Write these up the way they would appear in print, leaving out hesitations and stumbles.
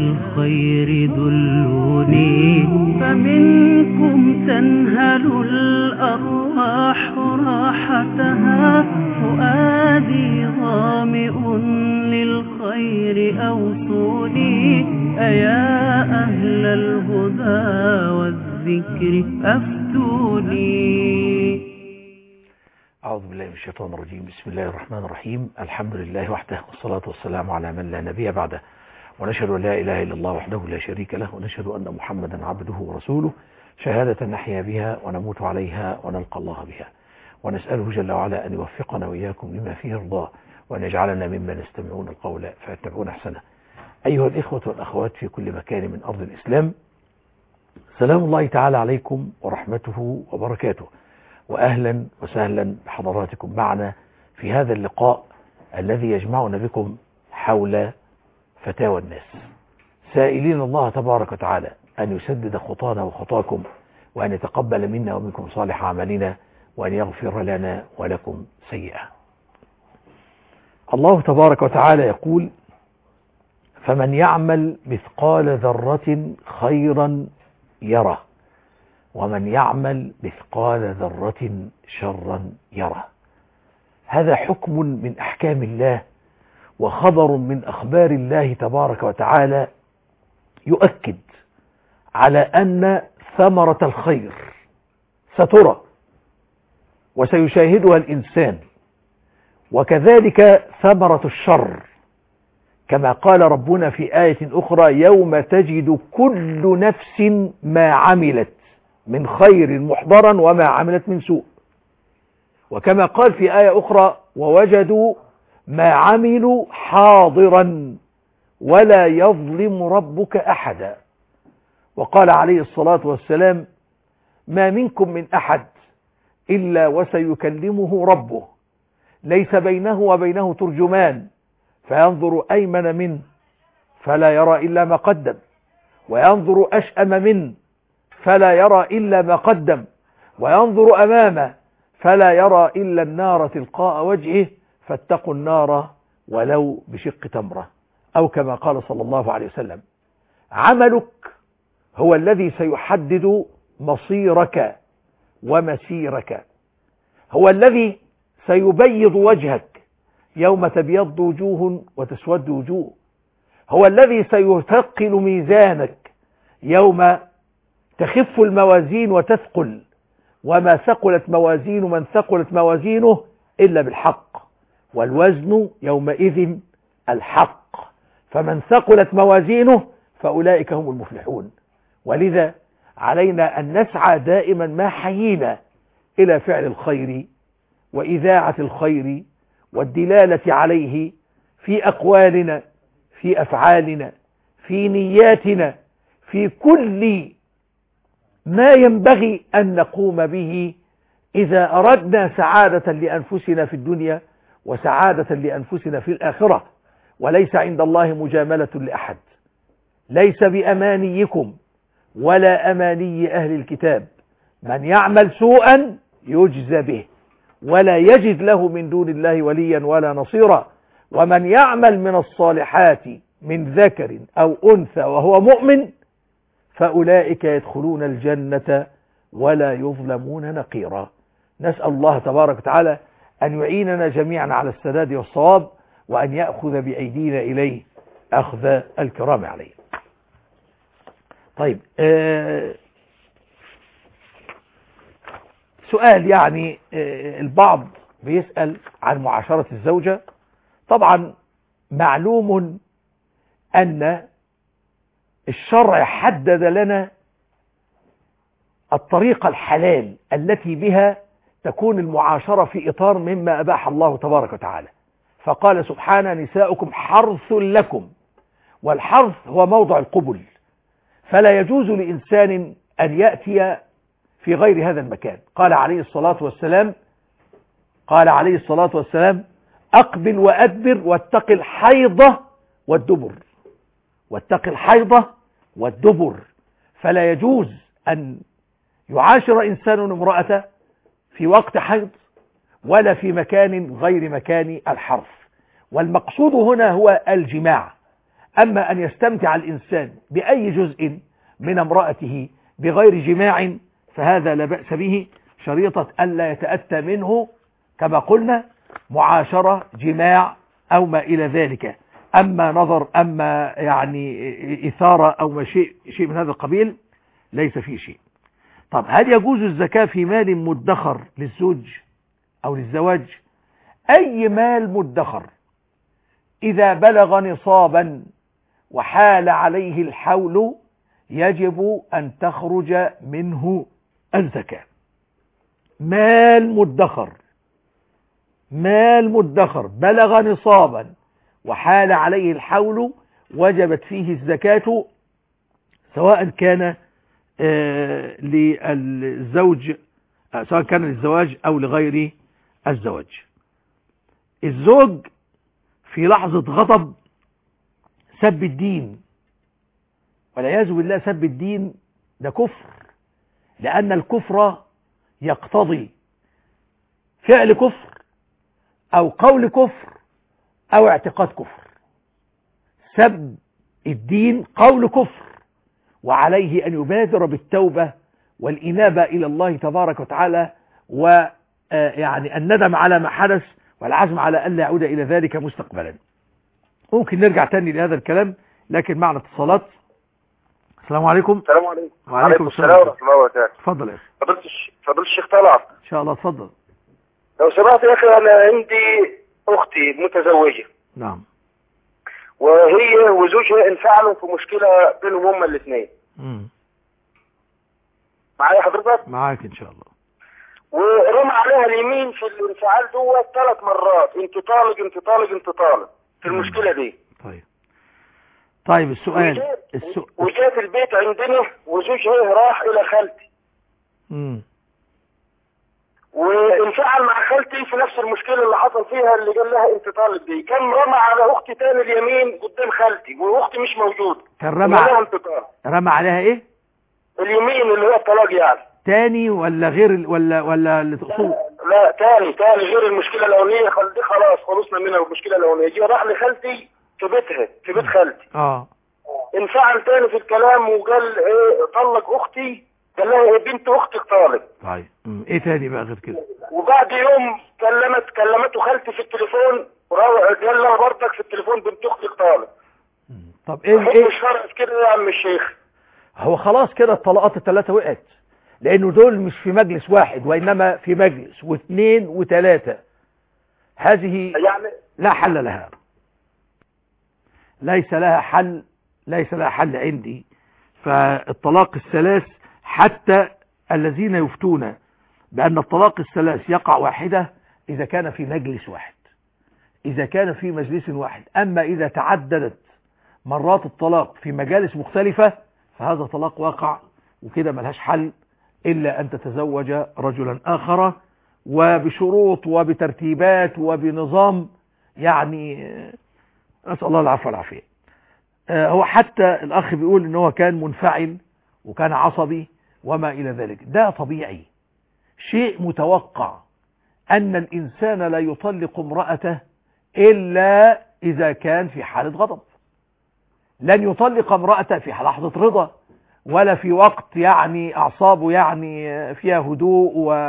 الخير دلوني فمنكم تنهل الأرواح راحتها فؤادي ظامئ للخير أوصوني أيا أهل الهدى والذكر أفتوني. أعوذ بالله من الشيطان الرجيم. بسم الله الرحمن الرحيم. الحمد لله وحده والصلاة والسلام على من لا نبي بعده، ونشهد أن لا إله إلا الله وحده لا شريك له، ونشهد أن محمدا عبده ورسوله شهادة نحيا بها ونموت عليها ونلقى الله بها، ونسأله جل وعلا أن يوفقنا وإياكم لما فيه رضاه، وأن يجعلنا ممن يستمعون القول فيتبعون أحسنه. أيها الإخوة والأخوات في كل مكان من أرض الإسلام، سلام الله تعالى عليكم ورحمته وبركاته، وأهلا وسهلا بحضراتكم معنا في هذا اللقاء الذي يجمعنا بكم حول فتاوى الناس، سائلين الله تبارك وتعالى أن يسدد خطانا وخطاكم، وأن يتقبل منا ومنكم صالح عملنا، وأن يغفر لنا ولكم سيئة. الله تبارك وتعالى يقول: فمن يعمل مثقال ذرة خيرا يره، ومن يعمل مثقال ذرة شرا يره. هذا حكم من أحكام الله وخبر من أخبار الله تبارك وتعالى يؤكد على أن ثمرة الخير سترى وسيشاهدها الإنسان، وكذلك ثمرة الشر، كما قال ربنا في آية أخرى: يوم تجد كل نفس ما عملت من خير محضرا وما عملت من سوء. وكما قال في آية أخرى: ووجدوا ما عملوا حاضرا ولا يظلم ربك أحدا. وقال عليه الصلاة والسلام: ما منكم من أحد إلا وسيكلمه ربه، ليس بينه وبينه ترجمان، فينظر أيمن منه فلا يرى إلا ما قدم، وينظر أشأم منه فلا يرى إلا ما قدم، وينظر أمامه فلا يرى إلا النار تلقاء وجهه، فاتقوا النار ولو بشق تمرة، أو كما قال صلى الله عليه وسلم: عملك هو الذي سيحدد مصيرك ومسيرك، هو الذي سيبيض وجهك يوم تبيض وجوه وتسود وجوه، هو الذي سيثقل ميزانك يوم تخف الموازين وتثقل، وما ثقلت موازين من ثقلت موازينه إلا بالحق، والوزن يومئذ الحق، فمن ثقلت موازينه فأولئك هم المفلحون. ولذا علينا أن نسعى دائما ما حيينا إلى فعل الخير وإذاعة الخير والدلالة عليه في أقوالنا، في أفعالنا، في نياتنا، في كل ما ينبغي أن نقوم به إذا أردنا سعادة لأنفسنا في الدنيا وسعادة لأنفسنا في الآخرة. وليس عند الله مجاملة لأحد، ليس بأمانيكم ولا أماني أهل الكتاب، من يعمل سوءا يجزى به ولا يجد له من دون الله وليا ولا نصيرا، ومن يعمل من الصالحات من ذكر أو أنثى وهو مؤمن فأولئك يدخلون الجنة ولا يظلمون نقيرا. نسأل الله تبارك وتعالى أن يعيننا جميعا على السداد والصواب، وأن يأخذ بأيدينا إليه أخذ الكرام عليه. طيب، سؤال يعني البعض بيسأل عن معاشرة الزوجة. طبعا معلوم أن الشرع حدد لنا الطريقة الحلال التي بها تكون المعاشرة في إطار مما أباح الله تبارك وتعالى، فقال سبحانه: نساؤكم حرث لكم، والحرث هو موضع القبل، فلا يجوز لإنسان أن يأتي في غير هذا المكان. قال عليه الصلاة والسلام: أقبل وأدبر واتق الحيضة والدبر، واتق الحيضة والدبر. فلا يجوز أن يعاشر إنسان امرأته في وقت حيض ولا في مكان غير مكان الحرث. والمقصود هنا هو الجماع، أما أن يستمتع الإنسان بأي جزء من امرأته بغير جماع فهذا لا بأس به، شريطة ألا يتأتى منه كما قلنا معاشرة جماع أو ما إلى ذلك. أما نظر أما يعني إثارة أو شيء من هذا القبيل ليس فيه شيء. طب هل يجوز الزكاة في مال مدخر للزوج أو للزواج؟ أي مال مدخر إذا بلغ نصابا وحال عليه الحول يجب أن تخرج منه الزكاة. مال مدخر بلغ نصابا وحال عليه الحول وجبت فيه الزكاة، سواء كان للزوج، سواء كان للزواج أو لغير الزواج. الزوج في لحظة غضب سب الدين، والعياذ بالله سب الدين ده كفر، لأن الكفر يقتضي فعل كفر أو قول كفر أو اعتقاد كفر. سب الدين قول كفر، وعليه أن يبادر بالتوبة والإنابة إلى الله تبارك وتعالى، ويعني الندم على ما حدث والعزم على أن لا يعود إلى ذلك مستقبلا. ممكن نرجع تاني لهذا الكلام لكن معنا اتصالات. السلام عليكم. السلام عليكم. وعليكم السلام ورحمة الله وبركاته. اتفضل يا اخي. فضل الشيخ طلعت. ان شاء الله اتفضل. لو سمحت يا اخي، انا عندي اختي متزوجة. نعم. وهي وزوجها انفعلوا في مشكلة بينهم هما الاثنين. معايا حضرتك؟ معاك ان شاء الله. ورمى عليها اليمين في الانفعال دوت 3 مرات، انت طالق في المشكلة دي. طيب السؤال وجات البيت عندنا وزوجها راح الى خالتي. وانفعل مع خالتي في نفس المشكلة اللي حصل فيها، اللي قال لها انت طالب دي. كان رمى على اختي تاني اليمين قدام خالتي واختي مش موجودة. كان رمى عليها ايه؟ اليمين اللي هو الطلاق يعني. تاني ولا غير ولا اللي تقصده؟ لا تاني غير المشكلة الاولانية. خلاص خلصنا منها المشكلة الاولانية. جه راح لخالتي في بيتها، في بيت خالتي. انفعل تاني في الكلام وقال ايه طلق اختي. قال لها ايه بنت اختك طالق. طيب ايه تاني بقى غير كده؟ وبعد يوم كلمته خالتي في التليفون، قال لها برضك في التليفون بنت اختك طالق. طب ايه مش فرق كده يا عم الشيخ؟ هو خلاص كده الطلاقات الثلاثه وقعت، لانه دول مش في مجلس واحد وانما في مجلس واثنين وثلاثه. هذه يعني لا حل لها، ليس لها حل عندي. فالطلاق الثلاث حتى الذين يفتون بأن الطلاق الثلاث يقع واحدة إذا كان في مجلس واحد، إذا كان في مجلس واحد. أما إذا تعددت مرات الطلاق في مجالس مختلفة فهذا طلاق واقع، وكده ملهاش حل إلا أن تتزوج رجلا آخر وبشروط وبترتيبات وبنظام، يعني أسأل الله العفو والعافية. هو حتى الأخ بيقول إن هو كان منفعل وكان عصبي وما إلى ذلك، ده طبيعي، شيء متوقع أن الإنسان لا يطلق امرأته إلا إذا كان في حالة غضب. لن يطلق امرأته في لحظة رضا ولا في وقت يعني أعصابه يعني فيها هدوء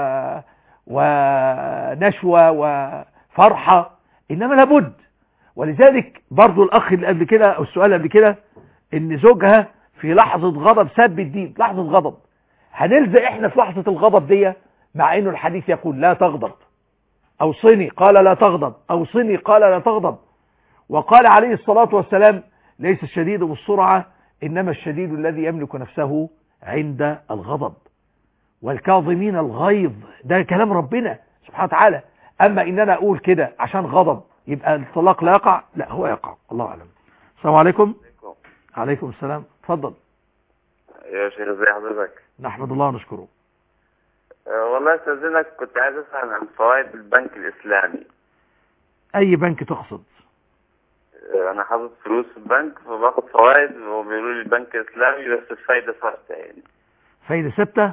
ونشوة وفرحة، إنما لابد. ولذلك برضو الأخ اللي قبل كده أو السؤال قبل كده إن زوجها في لحظة غضب سب الدين، لحظة غضب، هنلزق إحنا في لحظة الغضب دي، مع إنه الحديث يقول لا تغضب، أوصني قال لا تغضب، أوصني قال لا تغضب. وقال عليه الصلاة والسلام ليس الشديد بالسرعة إنما الشديد الذي يملك نفسه عند الغضب، والكاظمين الغيظ، ده كلام ربنا سبحانه وتعالى. أما إن أنا أقول كده عشان غضب يبقى الطلاق لا يقع، لا هو يقع. الله أعلم. السلام عليكم. عليكم السلام. اتفضل يا شيخ. ازي حضرتك؟ نحمد الله ونشكره. والله استاذنك كنت عايز اسال عن فوائد البنك الاسلامي. اي بنك تقصد؟ انا حاطط فلوس في البنك فباخد فوائد وبيقولوا لي البنك الاسلامي بس الفايده ثابته يعني. فايده ثابته؟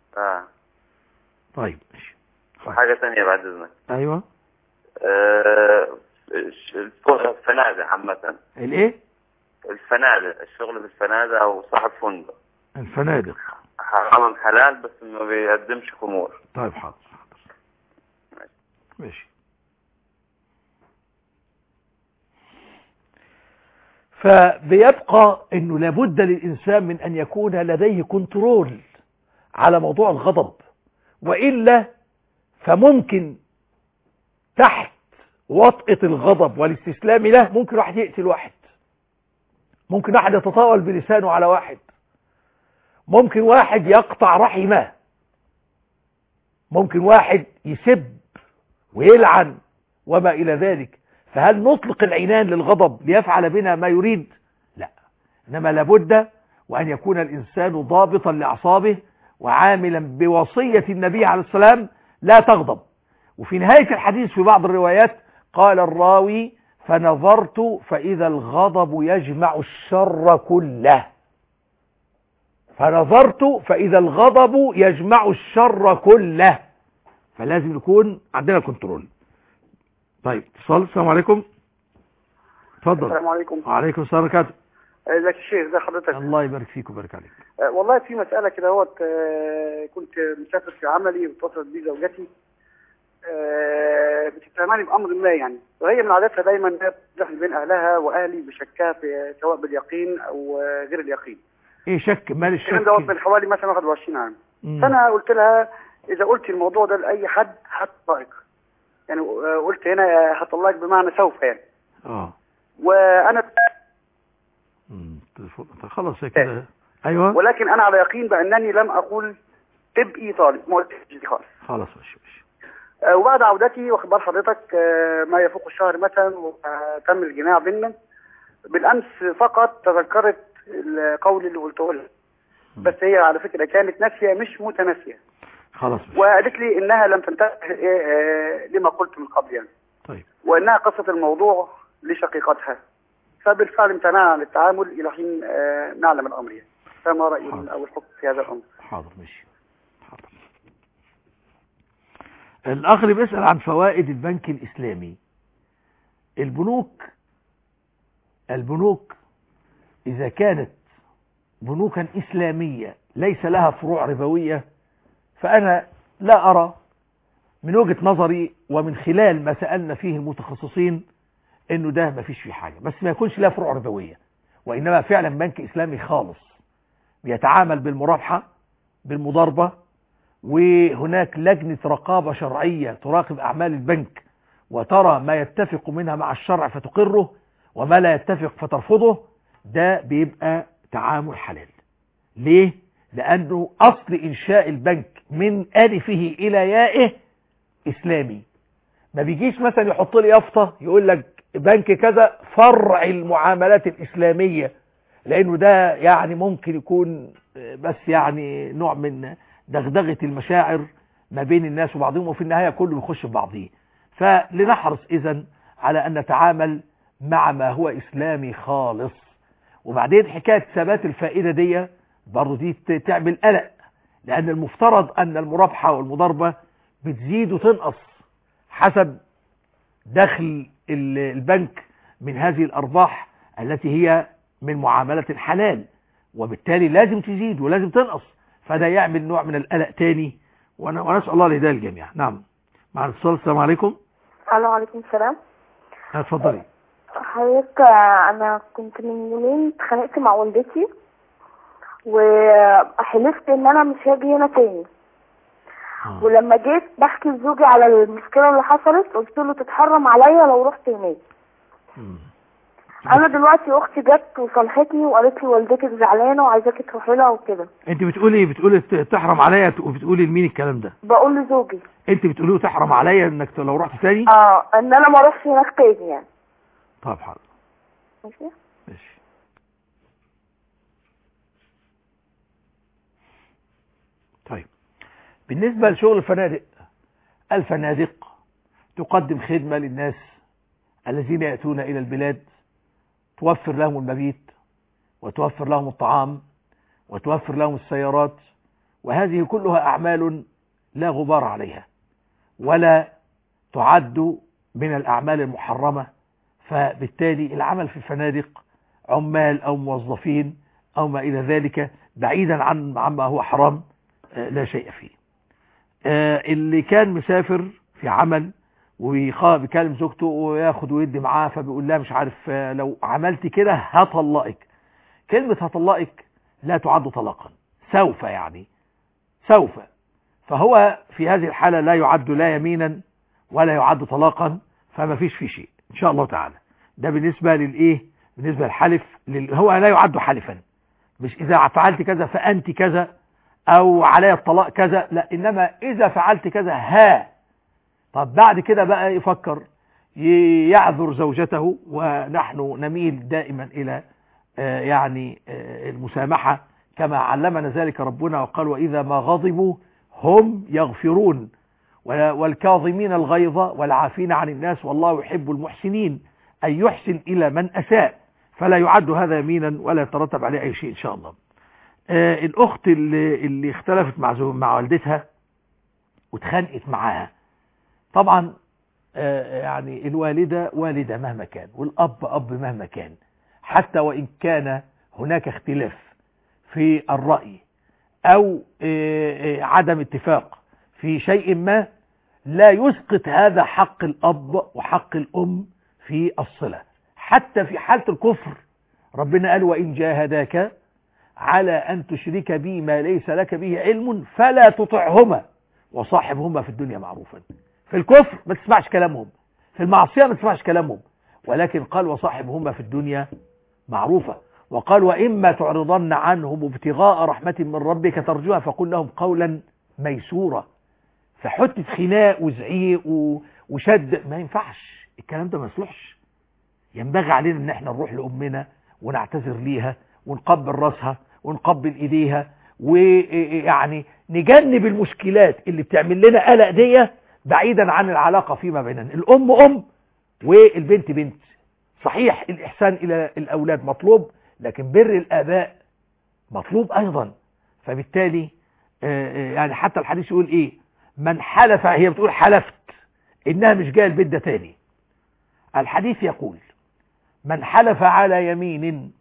طيب ماشي. وحاجه ثانيه بعد اذنك. ايوه. الفنادق عامه. الايه؟ الفنادق، الشغل في الفنادق او صاحب فندق. الفنادق حرام حلال بس ما بيقدمش خمور. طيب حاضر ماشي. فبيبقى انه لابد للانسان من ان يكون لديه كنترول على موضوع الغضب، وإلا فممكن تحت وطئة الغضب والاستسلام له ممكن واحد يقتل واحد، ممكن واحد يتطاول بلسانه على واحد، ممكن واحد يقطع رحمه، ممكن واحد يسب ويلعن وما إلى ذلك. فهل نطلق العنان للغضب ليفعل بنا ما يريد؟ لا، إنما لابد وأن يكون الإنسان ضابطا لأعصابه وعاملا بوصية النبي عليه السلام لا تغضب. وفي نهاية الحديث في بعض الروايات قال الراوي فنظرت فإذا الغضب يجمع الشر كله. فنظرت فإذا الغضب يجمع الشر كله. فلازم يكون عندنا كنترول. طيب اتصال. السلام عليكم. اتفضل. السلام عليكم. وعليكم السلام ورحمة الله. ازيك يا شيخ؟ ازي حضرتك؟ الله يبارك فيك ويبارك عليك. والله في مسألة كده اهوت، كنت مسافر في عملي واتصلت بي زوجتي بتتهمني بأمر ما يعني، وهي من عادتها دايما انها بتزحل بين اهلها واهلي بشكها في سواء باليقين او غير اليقين. ايه شك؟ مال الشك؟ الكلام دوت من حوالي مثلا 21 عام. فانا قلت لها اذا قلت الموضوع ده لاي حد هطلقك، يعني قلت هنا هطلقك بمعنى سوف يعني. وانا خلاص كده. ايوه. ولكن انا على يقين بانني لم اقول تبقي طالب، ما قلتش دي خالص. خلاص ماشي. وبعد عودتي واخبار حضرتك ما يفوق الشهر مثلا وتم الجماع بينا. بالامس فقط تذكرت القول اللي قلته لها، بس هي على فكره كانت ناسيه مش متناسيه. خلاص. وقالت لي انها لم تنتبه لما قلت من قبل يعني. طيب. وانها قصت الموضوع لشقيقتها، فبالفعل امتنعنا عن التعامل الى حين نعلم الامر يعني. فما رايك او الحكم في هذا الامر؟ حاضر ماشي. حاضر. الاخ اللي بيسال عن فوائد البنك الاسلامي. البنوك اذا كانت بنوكا اسلاميه ليس لها فروع ربويه، فانا لا ارى من وجهة نظري ومن خلال ما سألنا فيه المتخصصين انه ده ما فيش فيه حاجة، بس ما يكونش لها فروع ربوية، وانما فعلا بنك اسلامي خالص بيتعامل بالمرابحة بالمضاربة، وهناك لجنة رقابة شرعية تراقب اعمال البنك وترى ما يتفق منها مع الشرع فتقره وما لا يتفق فترفضه. ده بيبقى تعامل حلال. ليه؟ لانه اصل انشاء البنك من الفه الى يائه اسلامي. ما بيجيش مثلا يحط لي يافطه يقول لك بنك كذا فرع المعاملات الاسلاميه، لانه ده يعني ممكن يكون بس يعني نوع من دغدغه المشاعر ما بين الناس وبعضهم، وفي النهايه كله بيخش في بعضيه. فلنحرص اذا على ان نتعامل مع ما هو اسلامي خالص. وبعدين حكايه ثبات الفائده دي برضه دي تعمل قلق، لان المفترض ان المرابحه والمضاربه بتزيد وتنقص حسب دخل البنك من هذه الارباح التي هي من معامله الحلال، وبالتالي لازم تزيد ولازم تنقص، فده يعمل نوع من القلق تاني. ونسال الله الهدايه للجميع. نعم مع الاتصال. السلام عليكم. الو عليكم السلام. اتفضلي. حضرتك انا كنت من يومين اتخانقت مع والدتي وحلفت ان انا مش هاجي هنا تاني. ولما جيت بحكي لزوجي على المشكله اللي حصلت قلت له تتحرم عليا لو رحت هناك. انا دلوقتي اختي جت وصالحتني وقالت لي والدتك زعلانه وعايزاكي تروحي لها وكده. انت بتقولي تحرم عليا، وبتقولي لمين الكلام ده؟ بقول لزوجي. انت بتقولي تحرم عليا انك لو رحت تاني؟ ان انا ما اروحش هناك تاني يعني. طب حاضر. ماشي. طيب بالنسبة لشغل الفنادق تقدم خدمة للناس الذين يأتون إلى البلاد، توفر لهم المبيت وتوفر لهم الطعام وتوفر لهم السيارات، وهذه كلها أعمال لا غبار عليها ولا تعد من الأعمال المحرمة. فبالتالي العمل في الفنادق عمال أو موظفين أو ما إلى ذلك، بعيدا عما هو حرام لا شيء فيه. اللي كان مسافر في عمل وبيكلم زوجته وياخد ويدي معاه، فبيقول لها مش عارف لو عملت كده هطلقك. كلمة هطلقك لا تعد طلاقا، سوف، يعني سوف. فهو في هذه الحالة لا يعد لا يمينا ولا يعد طلاقا، فما فيش فيه شيء إن شاء الله تعالى. ده بالنسبة للإيه؟ بالنسبة للحلف، هو لا يعد حلفا، مش إذا فعلت كذا فأنت كذا أو علي الطلاق كذا، لا، إنما إذا فعلت كذا ها. طب بعد كده بقى يفكر يعذر زوجته، ونحن نميل دائما إلى يعني المسامحة كما علمنا ذلك ربنا، وقال وإذا ما غضبوا هم يغفرون والكاظمين الغيظ والعافين عن الناس والله يحب المحسنين، أن يحسن إلى من أساء، فلا يعد هذا يمينا ولا يترتب عليه أي شيء إن شاء الله. الأخت اللي اختلفت مع والدتها واتخانقت معاها، طبعا يعني الوالدة والدة مهما كان، والأب أب مهما كان، حتى وإن كان هناك اختلاف في الرأي أو عدم اتفاق في شيء ما، لا يسقط هذا حق الأب وحق الأم في الصلة. حتى في حالة الكفر ربنا قال وإن جاهداك على أن تشرك بي ما ليس لك به علم فلا تطعهما وصاحبهما في الدنيا معروفا. في الكفر ما تسمعش كلامهم، في المعصية ما تسمعش كلامهم، ولكن قال وصاحبهما في الدنيا معروفة. وقال وإما تعرضن عنهم ابتغاء رحمة من ربك ترجوها فقل لهم قولا ميسورا. فحتة خناق وزعيق وشد ما ينفعش، الكلام ده ما يصلحش. ينبغي علينا ان احنا نروح لأمنا ونعتذر ليها ونقبل راسها ونقبل ايديها، ويعني نجنب المشكلات اللي بتعمل لنا قلق دي بعيدا عن العلاقة فيما بيننا. الأم أم والبنت بنت. صحيح الإحسان إلى الأولاد مطلوب، لكن بر الآباء مطلوب أيضا. فبالتالي يعني حتى الحديث يقول إيه؟ من حلف، هي بتقول حلفت إنها مش جاية البيت ده تاني. الحديث يقول من حلف على يمين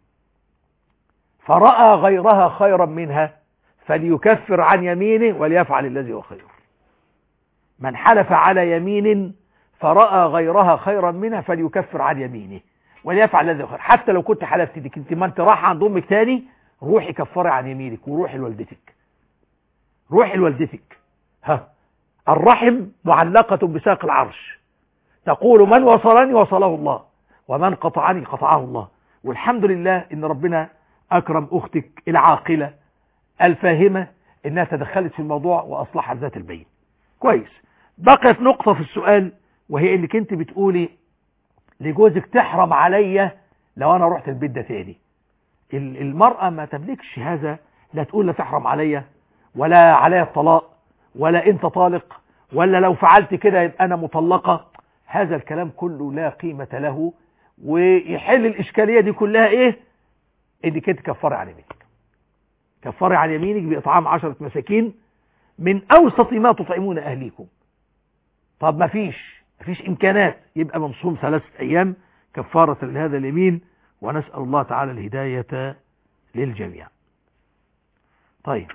فرأى غيرها خيرا منها فليكفر عن يمينه وليفعل الذي هو خير. من حلف على يمين فرأى غيرها خيرا منها فليكفر عن يمينه وليفعل الذي هو خير. حتى لو كنت حلفت ديك انت ما انت رايحه عند امك تاني، روحي كفري عن يمينك وروحي لوالدتك. روحي لوالدتك. الرحم معلقة بساق العرش، تقول من وصلني وصله الله ومن قطعني قطعه الله. والحمد لله ان ربنا اكرم اختك العاقلة الفاهمة انها تدخلت في الموضوع واصلحت ذات البين. كويس. بقت نقطة في السؤال، وهي انك انت بتقولي لجوزك تحرم عليا لو انا رحت البيت ده تاني. المرأة ما تملكش هذا، لا تقول لا تحرم عليا ولا عليا الطلاق ولا انت طالق ولا لو فعلت كده يبقى انا مطلقة. هذا الكلام كله لا قيمة له، ويحل الاشكالية دي كلها ايه؟ انك انت كفري عن يمينك. كفري عن يمينك باطعام 10 مساكين من اوسط ما تطعمون اهليكم. طب ما فيش امكانات، يبقى منصوم 3 ايام كفارة لهذا اليمين، ونسأل الله تعالى الهداية للجميع. طيب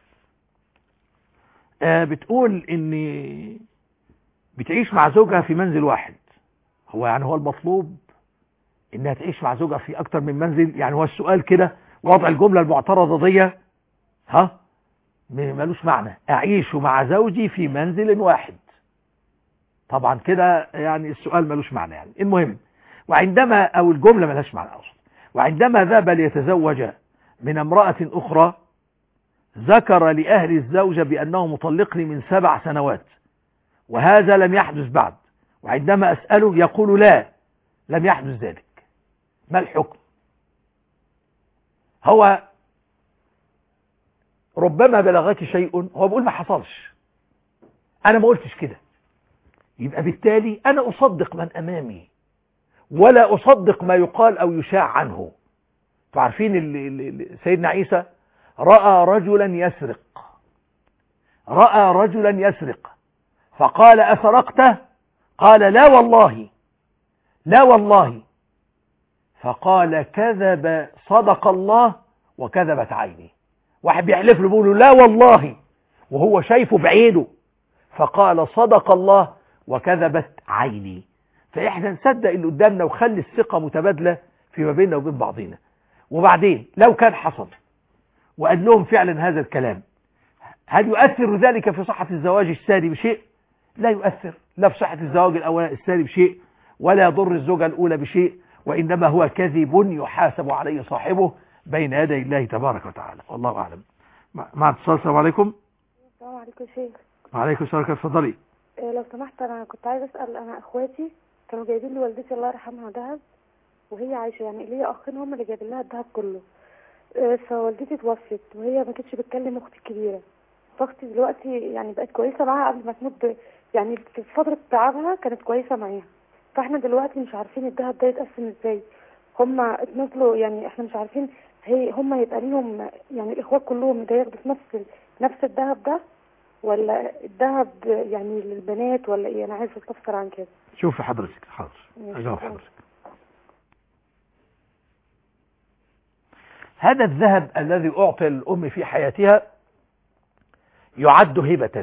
بتقول ان بتعيش مع زوجها في منزل واحد. هو يعني هو المطلوب انها تعيش مع زوجها في اكتر من منزل؟ يعني هو السؤال كده وضع الجملة المعترضة دي ملوش معنى. اعيش مع زوجي في منزل واحد، طبعا كده يعني السؤال ملوش معنى. يعني المهم، وعندما او الجملة ملهاش معنى اصلا. وعندما ذهب ليتزوج من امرأة اخرى ذكر لأهل الزوجة بأنه مطلقني من 7 سنوات وهذا لم يحدث بعد، وعندما أسأله يقول لا لم يحدث ذلك. ما الحكم؟ هو ربما بلغك شيء، هو بيقول ما حصلش، أنا ما قلتش كده، يبقى بالتالي أنا أصدق من أمامي ولا أصدق ما يقال أو يشاع عنه. تعرفين سيدنا عيسى رأى رجلا يسرق فقال أسرقته؟ قال لا والله. فقال كذب، صدق الله وكذبت عيني. واحد بيحلف له بيقول له لا والله وهو شايفه بعينه، فقال صدق الله وكذبت عيني. فإحنا نصدق اللي قدامنا وخلي الثقة متبادلة فيما بيننا وبين بعضنا. وبعدين لو كان حصل وقال لهم فعلا هذا الكلام، هل يؤثر ذلك في صحة الزواج الثاني بشيء؟ لا يؤثر، لا في صحة الزواج الثاني بشيء، ولا يضر الزوجة الأولى بشيء، وإنما هو كذب يحاسب عليه صاحبه بين يدي الله تبارك وتعالى. والله أعلم. مع اتصال. السلام عليكم. السلام عليكم شيخ. وعليكم السلام. اتفضلي. لو سمحت انا كنت عايز اسال، انا اخواتي كانوا جايبين لي والدتي الله يرحمها ذهب وهي عايشه، يعني ليا اخين هم اللي جايبين لها الذهب كله. فوالدتي توفت وهي ما كانتش بتكلم اختي الكبيره، فاختي دلوقتي يعني بقت كويسه معاها قبل ما تموت، يعني في فتره تعبها كانت كويسه معاها. فاحنا دلوقتي مش عارفين الذهب ده يتقسم ازاي. هم اتنازلوا، يعني احنا مش عارفين هم يبقى ليهم يعني الاخوات كلهم ده ياخدوا نفس الذهب ده، ولا الذهب يعني للبنات ولا ايه؟ انا عايزه استفسر عن كده. شوف حضرتك. حاضر اجاوب حضرتك. هذا الذهب الذي اعطي للام في حياتها يعد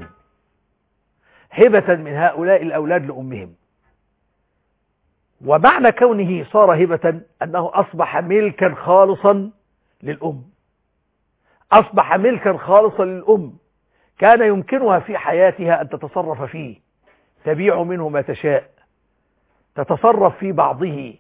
هبة من هؤلاء الاولاد لامهم، ومعنى كونه صار هبة انه اصبح ملكا خالصا للام. اصبح ملكا خالصا للام، كان يمكنها في حياتها أن تتصرف فيه، تبيع منه ما تشاء، تتصرف في بعضه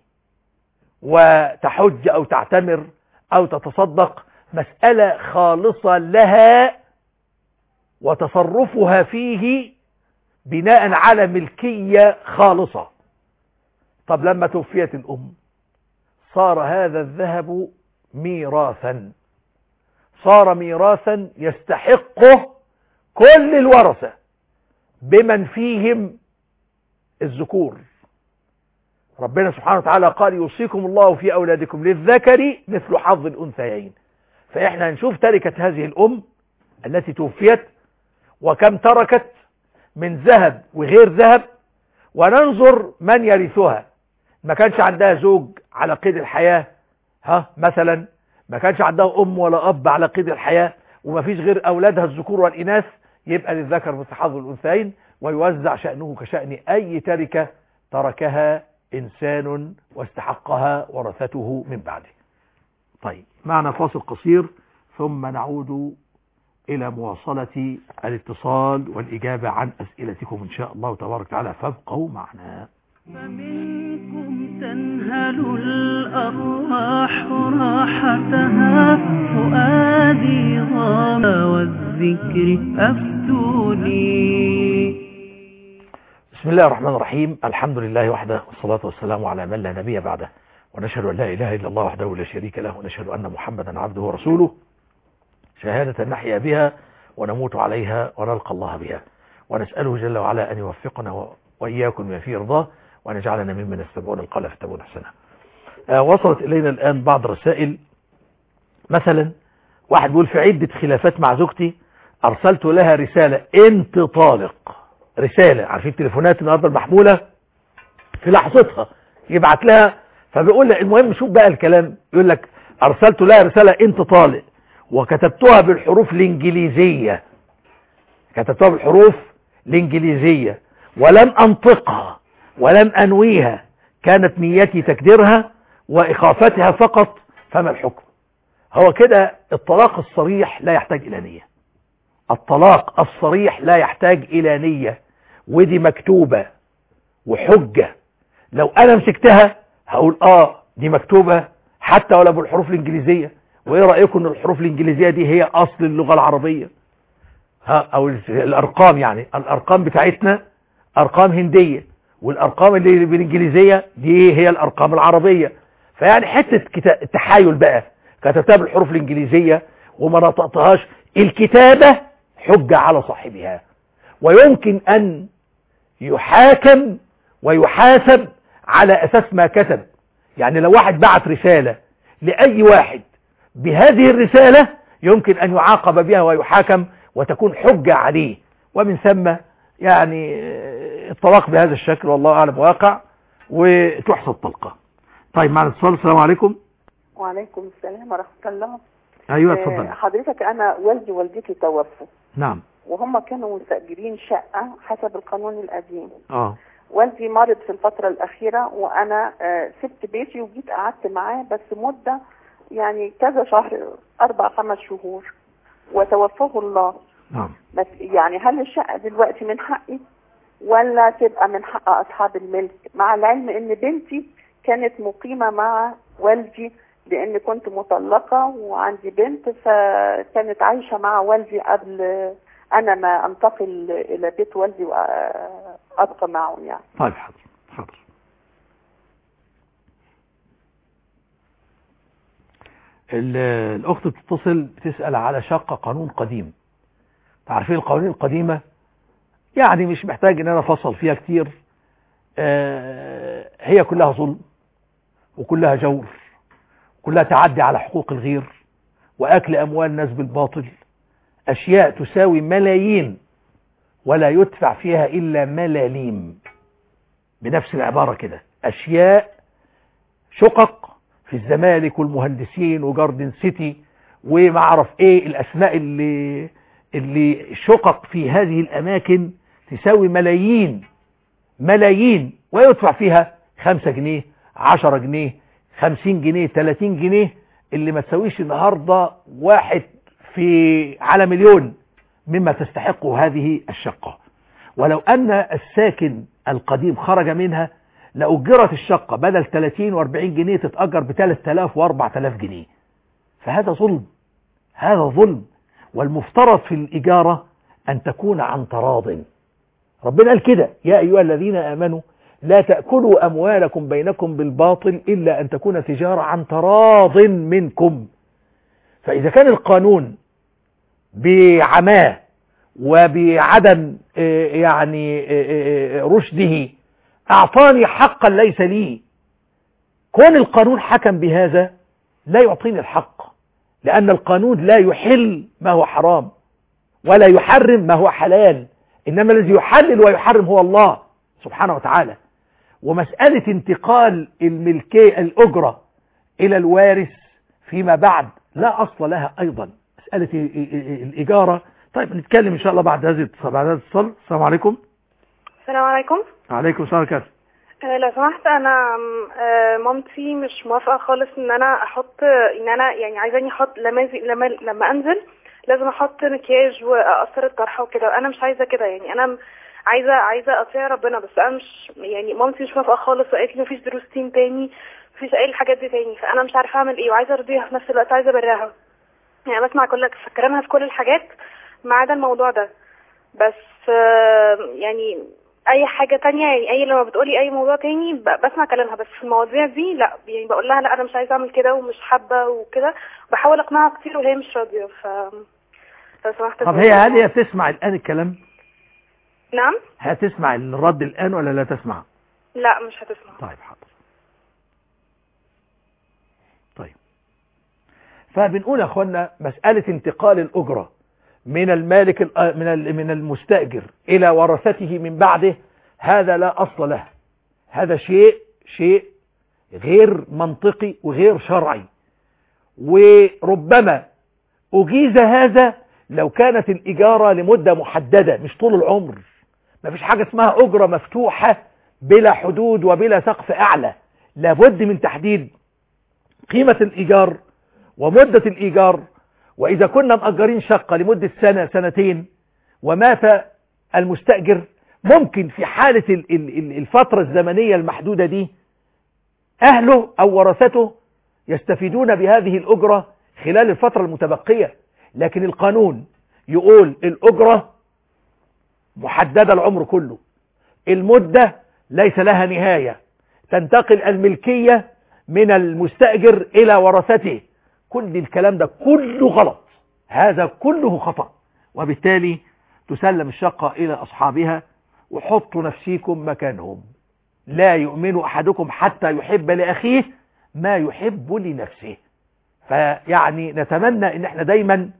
وتحج أو تعتمر أو تتصدق، مسألة خالصة لها، وتصرفها فيه بناء على ملكية خالصة. طب لما توفيت الأم صار هذا الذهب ميراثا، صار ميراثا يستحقه كل الورثة بمن فيهم الذكور. ربنا سبحانه وتعالى قال يوصيكم الله في أولادكم للذكر مثل حظ الأنثيين. فإحنا نشوف تركة هذه الأم التي توفيت وكم تركت من ذهب وغير ذهب، وننظر من يرثها. ما كانش عندها زوج على قيد الحياة مثلا، ما كانش عندها أم ولا أب على قيد الحياة، وما فيش غير أولادها الذكور والإناث، يبقى للذكر مثل حظ الأنثيين، ويوزع شأنه كشأن أي تركة تركها إنسان واستحقها ورثته من بعده. طيب معنا فاصل قصير ثم نعود إلى مواصلة الاتصال والإجابة عن أسئلتكم إن شاء الله تبارك وتعالى، فابقوا معنا. فمنكم تنهل الأرواح راحتها، فؤادي ضام والذكر أفتوني. بسم الله الرحمن الرحيم. الحمد لله وحده، والصلاة والسلام على من لا نبي بعده، ونشهد أن لا إله إلا الله وحده لا شريك له، ونشهد أن محمدا عبده ورسوله، شهادة نحيا بها ونموت عليها ونلقى الله بها، ونسأله جل وعلا أن يوفقنا وإياكم بما فيه رضاه، وأن يجعلنا ممن يستمعون القول فيتبعون أحسنه. وصلت إلينا الآن بعض الرسائل. مثلا واحد بيقول في عدة خلافات مع زوجتي أرسلت لها رسالة أنت طالق، رسالة، عارفين التليفونات النهارده المحمولة في لحظتها يبعت لها، فبيقول لها المهم شوف بقى الكلام، يقول لك أرسلت لها رسالة أنت طالق وكتبتها بالحروف الإنجليزية، كتبتها بالحروف الإنجليزية ولم أنطقها ولم أنويها، كانت نيتي تكديرها وإخافتها فقط، فما الحكم؟ هو كده الطلاق الصريح لا يحتاج إلى نية، الطلاق الصريح لا يحتاج إلى نية، ودي مكتوبة وحجة. لو أنا مسكتها هقول دي مكتوبة حتى ولا بالحروف الإنجليزية، وإيه رأيكم أن الحروف الإنجليزية دي هي أصل اللغة العربية؟ أو الأرقام، يعني الأرقام بتاعتنا أرقام هندية، والأرقام اللي بالإنجليزية دي هي الأرقام العربية. فيعني حتة التحايل بقى، كتبتها بالحروف الإنجليزية وما نطقتهاش، الكتابة حجة على صاحبها، ويمكن أن يحاكم ويحاسب على أساس ما كتب. يعني لو واحد بعت رسالة لأي واحد بهذه الرسالة يمكن أن يعاقب بها ويحاكم وتكون حجة عليه، ومن ثم يعني الطلاق بهذا الشكل والله أعلم واقع وتحصل طلقة. طيب معنا اتصال. السلام عليكم. وعليكم السلام ورحمة الله. ايوه اتفضل. حضرتك انا والدي ووالدتي توفوا. نعم. وهم كانوا مستأجرين شقة حسب القانون القديم. والدي مرض في الفترة الأخيرة وأنا سبت بيتي وجيت قعدت معاه بس مدة يعني كذا شهر 4-5 شهور وتوفاه الله. نعم. بس يعني هل الشقة دلوقتي من حقي ولا تبقى من حق أصحاب الملك، مع العلم إن بنتي كانت مقيمة مع والدي لأن كنت مطلقة وعندي بنت فكانت عايشة مع والدي قبل أنا ما أنتقل إلى بيت والدي وأبقى معه يعني. طيب حاضر حاضر. الأخت بتتصل بتسأل على شقة قانون قديم. تعرفين القوانين القديمة يعني مش محتاج ان انا افصل فيها كتير، هي كلها ظلم وكلها جور وكلها تعدي على حقوق الغير واكل اموال الناس بالباطل، اشياء تساوي ملايين ولا يدفع فيها الا ملاليم. بنفس العبارة كده، اشياء شقق في الزمالك والمهندسين وجاردن سيتي وما اعرف ايه الاسماء اللي شقق في هذه الاماكن تساوي ملايين ملايين ويدفع فيها 5 جنيه 10 جنيه 50 جنيه 30 جنيه اللي ما تساويش النهاردة 1 على مليون مما تستحقه هذه الشقة. ولو ان الساكن القديم خرج منها لأجرت الشقة بدل 30 و40 جنيه تتأجر ب 3000 و4000 جنيه. فهذا ظلم، هذا ظلم. والمفترض في الإجارة أن تكون عن تراض. ربنا قال كده: يا أيها الذين آمنوا لا تأكلوا أموالكم بينكم بالباطل إلا أن تكون تجارة عن تراض منكم. فإذا كان القانون بعماه وبعدم يعني رشده أعطاني حقا ليس لي، كون القانون حكم بهذا لا يعطيني الحق، لأن القانون لا يحل ما هو حرام ولا يحرم ما هو حلال، إنما الذي يحلل ويحرم هو الله سبحانه وتعالى. ومسألة انتقال الملكية الأجرة إلى الوارث فيما بعد لا أصل لها أيضا، مسألة الإجارة. طيب نتكلم إن شاء الله بعد هذا الاتصال. السلام عليكم. السلام عليكم. وعليكم السلام عليكم. لو سمحت انا مامتي مش موافقه خالص ان انا احط، ان انا يعني عايزاني احط لما انزل لازم احط مكياج واقصر الطرحه وكده. انا مش عايزه كده، يعني انا عايزه اطيع ربنا، بس انا مش يعني مامتي مش موافقه خالص وقالت لي مفيش دروس تين تاني مفيش اي الحاجات دي تاني. فانا مش عارفه اعمل ايه وعايزه ارضيها في نفس الوقت عايزه ابرها، يعني بسمع كلامها في كل الحاجات ما عدا الموضوع ده. بس يعني اي حاجة تانية، يعني اي لما بتقولي اي موضوع تاني بسمع كلامها، بس في المواضيع دي لا، يعني بقول لها لا انا مش عايزه اعمل كده ومش حابه وكده، بحاول اقنعها كتير وهي مش راضيه. لو سمحت. طب هل هي بتسمع الان الكلام؟ نعم. هتسمع الرد الان ولا لا تسمع؟ لا مش هتسمع. طيب حاضر. طيب فبنقول يا اخوانا مسألة انتقال الأجرة من المالك من المستأجر إلى ورثته من بعده، هذا لا أصل له، هذا شيء غير منطقي وغير شرعي. وربما أجيز هذا لو كانت الإجارة لمدة محددة مش طول العمر. ما فيش حاجة اسمها أجرة مفتوحة بلا حدود وبلا سقف أعلى، لابد من تحديد قيمة الإيجار ومدة الإيجار. وإذا كنا مأجرين شقة لمدة 1 2 ومات المستأجر، ممكن في حالة الفترة الزمنية المحدودة دي أهله أو ورثته يستفيدون بهذه الأجرة خلال الفترة المتبقية. لكن القانون يقول الأجرة محددة العمر كله، المدة ليس لها نهاية، تنتقل الملكية من المستأجر إلى ورثته. كل الكلام ده كله غلط، هذا كله خطأ، وبالتالي تسلم الشقة إلى أصحابها. وحطوا نفسيكم مكانهم. لا يؤمن أحدكم حتى يحب لأخيه ما يحب لنفسه. فيعني نتمنى ان احنا دايما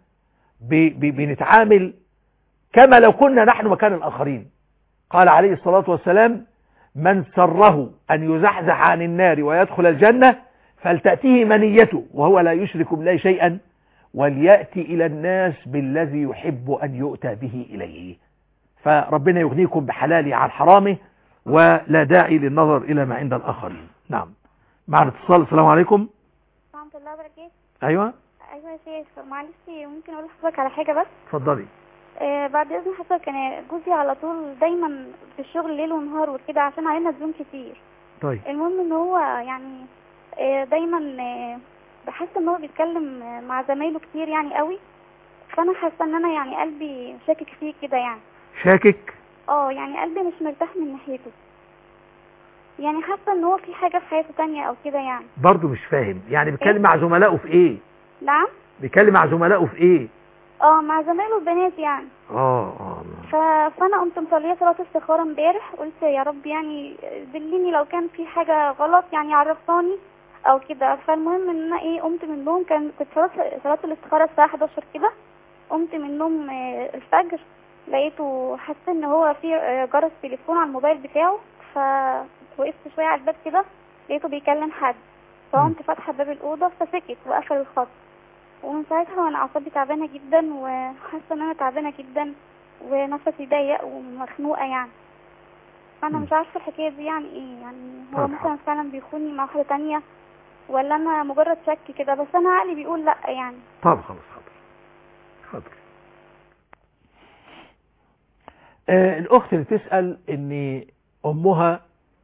بنتعامل كما لو كنا نحن مكان الآخرين. قال عليه الصلاة والسلام: من سره أن يزحزح عن النار ويدخل الجنة فلتأتيه منيته وهو لا يشرك بالله شيئا وليأتي إلى الناس بالذي يحب أن يؤتى به إليه. فربنا يغنيكم بحلاله عن حرامه ولا داعي للنظر إلى ما عند الآخرين. نعم معنا اتصال. السلام عليكم. ورحمة الله وبركاته. أيوة يا شيخ معلش ممكن أقول لحضرتك على حاجة بس؟ اتفضلي. بعد إذن حضرتك كان جوزي على طول دايما في الشغل ليل ونهار وكده عشان علينا ديون كتير. طيب. المهم إن هو يعني دايما بحس إن هو بيتكلم مع زمايله كتير يعني قوي، فأنا حاسة إن أنا يعني قلبي شاكك فيه كده يعني. شاكك؟ يعني قلبي مش مرتاح من ناحيته، يعني حاسة إن هو في حاجة في حياته تانية أو كده يعني. برضه مش فاهم يعني بيتكلم مع زملائه في إيه؟ نعم؟ بيتكلم مع زملائه في إيه؟ مع زمايله البنات يعني. فانا قمت مصليه صلاه استخاره امبارح، قلت يا رب يعني دلني لو كان في حاجه غلط يعني عرفاني او كده. فالمهم ان انا قمت من النوم، كنت صلاه الاستخاره الساعه 11 كده، قمت من النوم الفجر لقيته، حسيت ان هو في جرس تليفون على الموبايل بتاعه، فوقفت شويه على الباب كده لقيته بيكلم حد، فقمت فاتحه باب الاوضه فسكت وقفل الخط. ومن ساعتها وانا اعصابي تعبانه جدا وحاسه ان انا تعبانه جدا ونفسي ضيق ومخنوقه يعني. انا مش عارفه الحكايه دي يعني ايه، يعني هو مثلا فعلا بيخوني مع واحده تانية ولا انا مجرد شك كده، بس انا عقلي بيقول لا يعني. طب خلاص حاضر. الاخت اللي تسال ان امها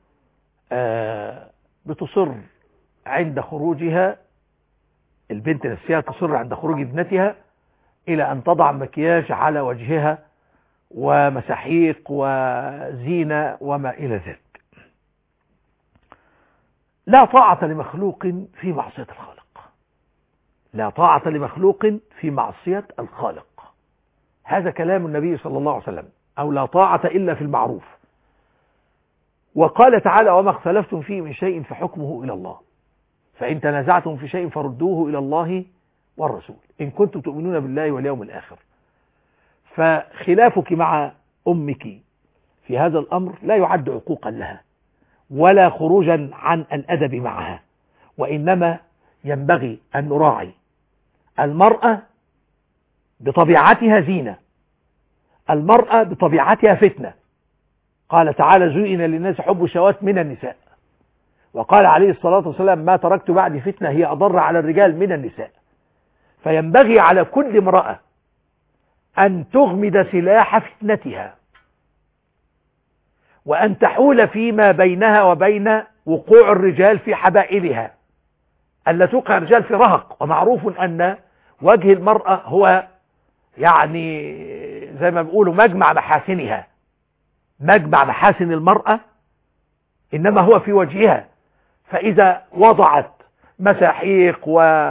بتصر عند خروجها، البنت نفسها تصر عند خروج ابنتها إلى أن تضع مكياج على وجهها ومساحيق وزينة وما إلى ذلك. لا طاعة لمخلوق في معصية الخالق. لا طاعة لمخلوق في معصية الخالق، هذا كلام النبي صلى الله عليه وسلم، أو لا طاعة إلا في المعروف. وقال تعالى وما اختلفتم فيه من شيء فحكمه إلى الله، فإن تنازعتم في شيء فردوه إلى الله والرسول إن كنتم تؤمنون بالله واليوم الآخر. فخلافك مع أمك في هذا الأمر لا يعد عقوقا لها ولا خروجا عن الأدب معها، وإنما ينبغي أن نراعي المرأة بطبيعتها زينة، المرأة بطبيعتها فتنة. قال تعالى زين للناس حب الشهوات من النساء، وقال عليه الصلاة والسلام ما تركت بعد فتنة هي أضر على الرجال من النساء. فينبغي على كل امرأة أن تغمد سلاح فتنتها وأن تحول فيما بينها وبين وقوع الرجال في حبائلها، ألا توقع الرجال في رهق. ومعروف أن وجه المرأة هو يعني زي ما بيقولوا مجمع محاسنها، مجمع محاسن المرأة إنما هو في وجهها. فإذا وضعت مساحيق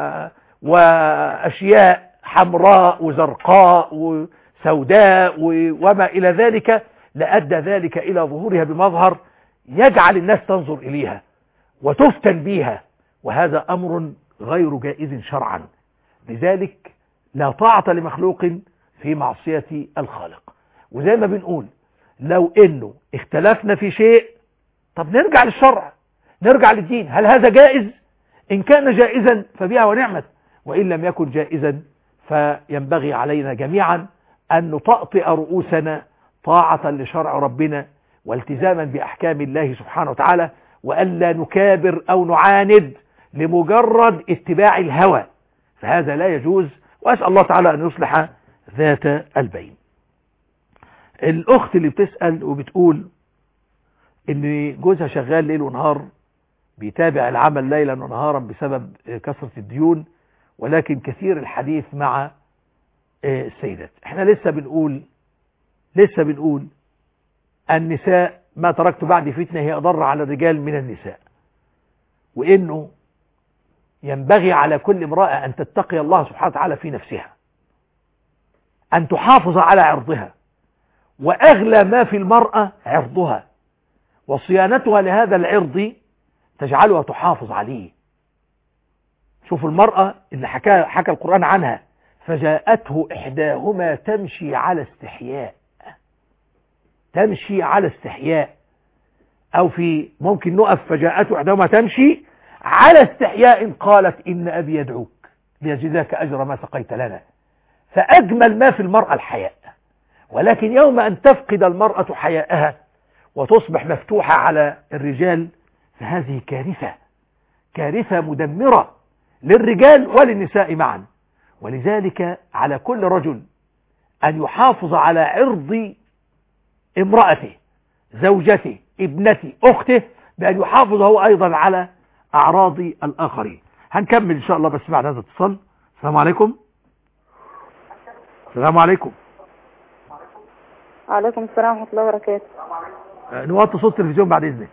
وأشياء حمراء وزرقاء وسوداء وما إلى ذلك لأدى ذلك إلى ظهورها بمظهر يجعل الناس تنظر إليها وتفتن بها، وهذا أمر غير جائز شرعا. لذلك لا طاعة لمخلوق في معصية الخالق. وزي ما بنقول لو إنه اختلفنا في شيء، طب نرجع للشرع، نرجع للدين، هل هذا جائز؟ إن كان جائزا فبها ونعمت، وإن لم يكن جائزا فينبغي علينا جميعا أن نطأطئ رؤوسنا طاعة لشرع ربنا والتزاما بأحكام الله سبحانه وتعالى، وألا نكابر أو نعاند لمجرد اتباع الهوى، فهذا لا يجوز. وأسأل الله تعالى أن يصلح ذات البين. الأخت اللي بتسأل وبتقول إن جوزها شغال ليل ونهار بيتابع العمل ليلا ونهارا بسبب كثرة الديون، ولكن كثير الحديث مع السيدات. احنا لسه بنقول النساء ما تركت بعد فتنة هي أضر على الرجال من النساء، وإنه ينبغي على كل امرأة أن تتقي الله سبحانه وتعالى في نفسها، أن تحافظ على عرضها، وأغلى ما في المرأة عرضها، وصيانتها لهذا العرض تجعلها تحافظ عليه. شوف المرأة اللي حكى القرآن عنها فجاءته إحداهما تمشي على استحياء، تمشي على استحياء. أو في ممكن نقف فجاءته إحداهما تمشي على استحياء قالت إن أبي يدعوك ليجزاك أجر ما سقيت لنا. فأجمل ما في المرأة الحياء، ولكن يوم أن تفقد المرأة حياءها وتصبح مفتوحة على الرجال فهذه كارثة، كارثة مدمرة للرجال وللنساء معا. ولذلك على كل رجل أن يحافظ على عرض امرأته، زوجته، ابنته، أخته، بأن يحافظ هو أيضا على أعراض الآخرين. هنكمل إن شاء الله بس بعد هذا الاتصال. السلام عليكم. السلام عليكم. وعليكم السلام ورحمة الله وبركاته. نوطي صوت التلفزيون بعد إذنك.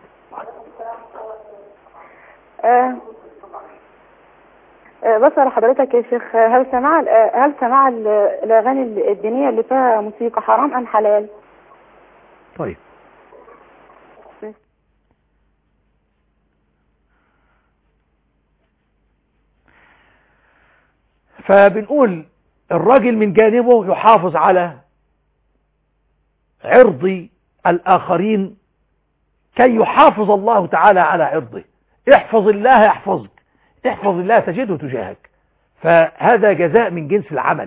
بسأل حضرتك يا شيخ، هل سماع الأغاني الدينية اللي فيها موسيقى حرام أم حلال؟ طيب. فبنقول الراجل من جانبه يحافظ على عرض الآخرين كي يحافظ الله تعالى على عرضه. احفظ الله يحفظك، احفظ الله تجده تجاهك. فهذا جزاء من جنس العمل.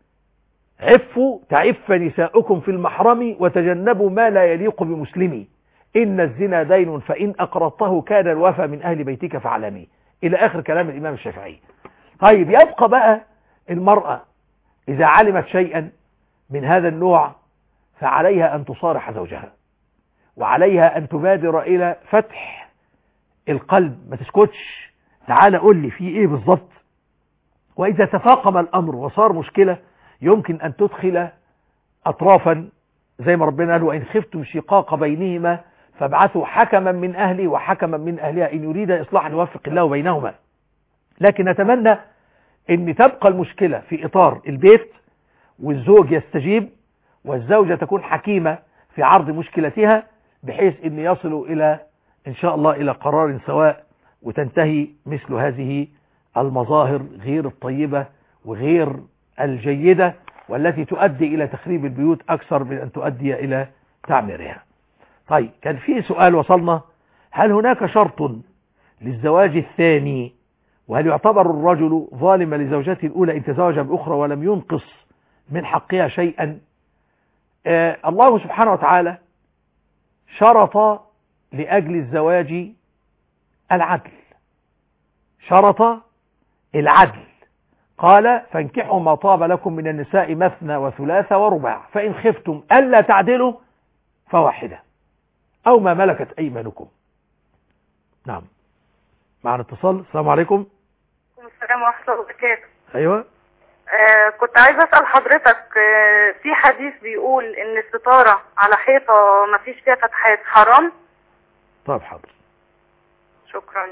عفوا تعف نساؤكم في المحرم وتجنبوا ما لا يليق بمسلمي، إن الزنا دين فإن أقرضته كان الوفى من أهل بيتك فاعلمي، إلى آخر كلام الإمام الشافعي. طيب يبقى بقى المرأة إذا علمت شيئا من هذا النوع فعليها أن تصارح زوجها، وعليها أن تبادر إلى فتح القلب، ما تسكتش، تعال قول لي في إيه بالضبط. وإذا تفاقم الأمر وصار مشكلة يمكن أن تدخل أطرافا زي ما ربنا قال وإن خفتم شقاق بينهما فابعثوا حكما من أهلي وحكما من أهلها إن يريد إصلاحا يوفق الله بينهما. لكن نتمنى أن تبقى المشكلة في إطار البيت، والزوج يستجيب والزوجة تكون حكيمة في عرض مشكلتها بحيث أن يصلوا إلى إن شاء الله إلى قرار سواء، وتنتهي مثل هذه المظاهر غير الطيبة وغير الجيدة والتي تؤدي إلى تخريب البيوت أكثر من أن تؤدي إلى تعميرها. طيب كان في سؤال وصلنا، هل هناك شرط للزواج الثاني؟ وهل يعتبر الرجل ظالما لزوجته الأولى إن تزوج بأخرى ولم ينقص من حقها شيئا؟ الله سبحانه وتعالى شرط لأجل الزواج العدل، شرط العدل، قال فانكحوا ما طاب لكم من النساء مثنى وثلاث ورباع فإن خفتم ألا تعدلوا فواحدة أو ما ملكت أيمانكم. نعم معنا اتصال. السلام عليكم. السلام ورحمة الله وبركاته. أيوة. كنت عايزة أسأل حضرتك، في حديث بيقول إن الستارة على حيطة ما فيش فيها فتحات حرام. طيب حاضر. شكرا.